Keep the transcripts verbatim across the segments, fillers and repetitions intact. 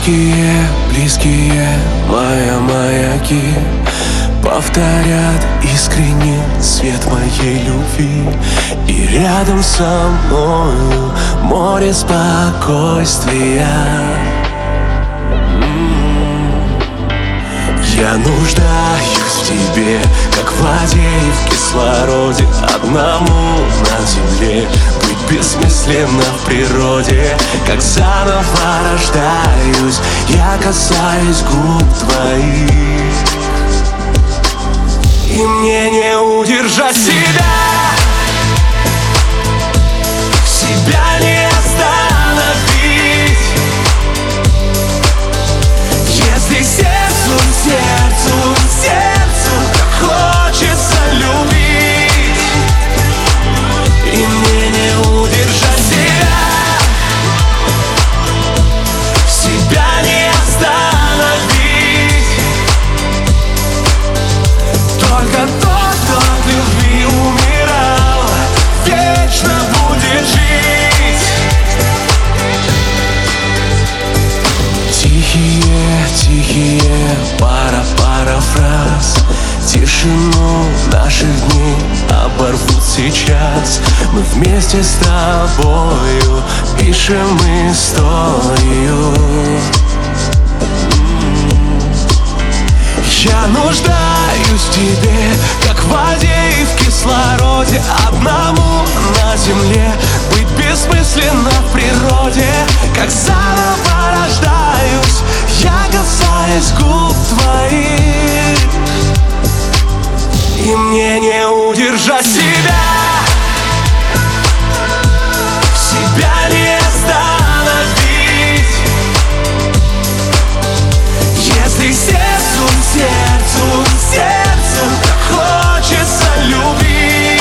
Близкие, близкие мои маяки повторят искренне свет моей любви. И рядом со мною море спокойствия. Я нуждаюсь в тебе, как в воде и в кислороде. Одному на земле быть бессмысленно в природе. Как заново рождаюсь, я касаюсь губ твоих, и мне не удержать себя. Себя не остановить, если сердцу, сердцу, сердцу так хочется любить, и мне не удержать себя. Себя не остановить. Только тот, кто от любви умирал, вечно будет жить. Тихие, тихие пара-пара фраз тишину наших дней оборвут сейчас. Мы вместе с тобою пишем историю. Я нуждаюсь в тебе, как в воде и в кислороде. Одному на земле быть бессмысленно в природе. Как заново рождаюсь, я касаюсь губ твоих, и мне не удержать себя. Себя не остановить, если сердцу, сердцу, сердцу так хочется любить,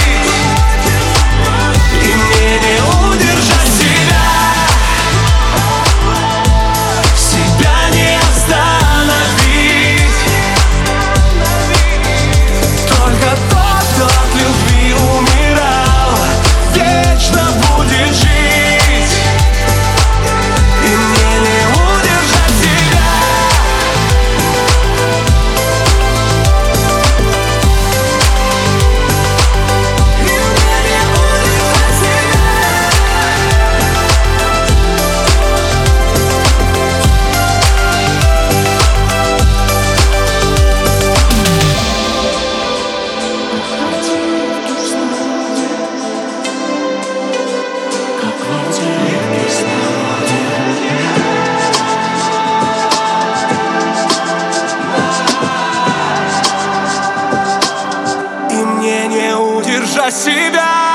и мне не удержать себя. Себя не остановить. Только тот, кто от любви умирал, вечно будет жить, и мне не удержать себя. И мне не удержать себя. И мне не удержать себя.